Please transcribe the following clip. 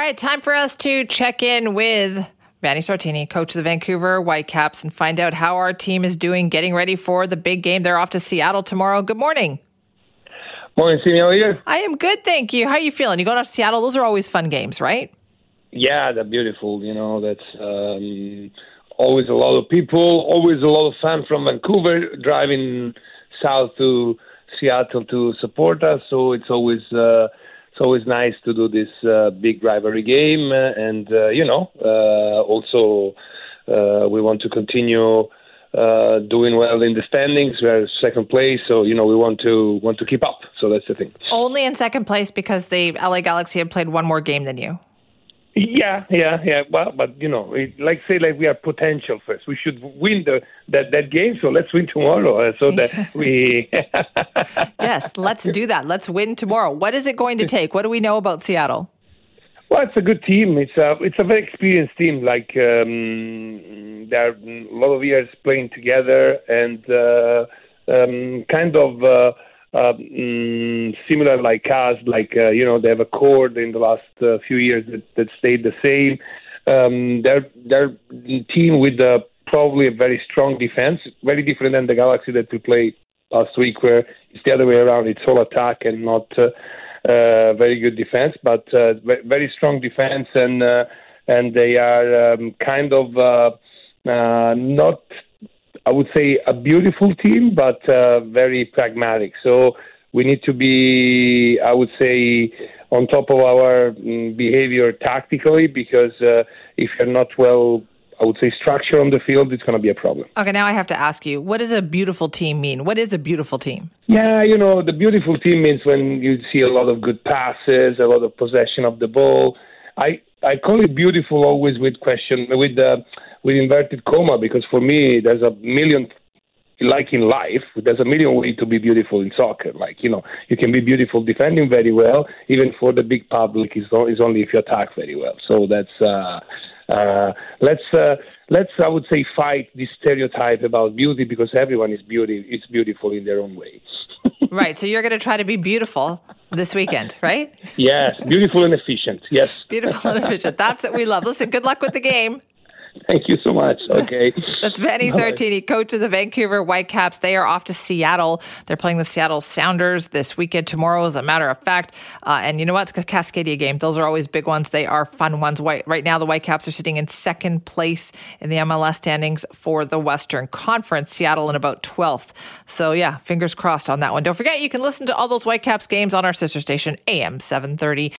right, time for us to check in with Vanni Sartini, coach of the Vancouver Whitecaps, and find out how our team is doing getting ready for the big game. They're off to Seattle tomorrow. Good morning. Morning, Simi. How are you? I am good, thank you. How are you feeling? You going off to Seattle? Those are always fun games, right? Yeah, they're beautiful. You know, that's always a lot of people, always a lot of fans from Vancouver driving south to Seattle to support us. So it's always nice to do this big rivalry game, and also we want to continue doing well in the standings. We're second place, so we want to keep up. So that's the thing. Only in second place because the LA Galaxy have played one more game than you. Yeah. Well, but we are potential first. We should win that game. So let's win tomorrow. So that we. Yes, let's do that. Let's win tomorrow. What is it going to take? What do we know about Seattle? Well, it's a good team. It's a very experienced team. Like there are a lot of years playing together, and similar like us. They have a core in the last few years that stayed the same. They're a team with probably a very strong defense, very different than the Galaxy that we played last week, where it's the other way around. It's all attack and not very good defense, but very strong defense, and they are not, I would say, a beautiful team, but very pragmatic. So we need to be, I would say, on top of our behavior tactically, because if you're not well, I would say, structure on the field, it's going to be a problem. Okay, now I have to ask you, what does a beautiful team mean? What is a beautiful team? Yeah, the beautiful team means when you see a lot of good passes, a lot of possession of the ball. I call it beautiful always with inverted comma, because for me, there's a million, like in life, there's a million ways to be beautiful in soccer. You can be beautiful defending very well, even for the big public, is only if you attack very well. So that's, let's I would say, fight this stereotype about beauty, because everyone is beautiful in their own way. Right. So you're going to try to be beautiful this weekend, right? Yes. Beautiful and efficient. Yes. Beautiful and efficient. That's what we love. Listen, good luck with the game. Thank you so much. Okay. That's Vanni Sartini, coach of the Vancouver Whitecaps. They are off to Seattle. They're playing the Seattle Sounders this weekend. Tomorrow, as a matter of fact. And you know what? It's a Cascadia game. Those are always big ones. They are fun ones. Right now, the Whitecaps are sitting in second place in the MLS standings for the Western Conference. Seattle in about 12th. So, yeah, fingers crossed on that one. Don't forget, you can listen to all those Whitecaps games on our sister station, AM 730.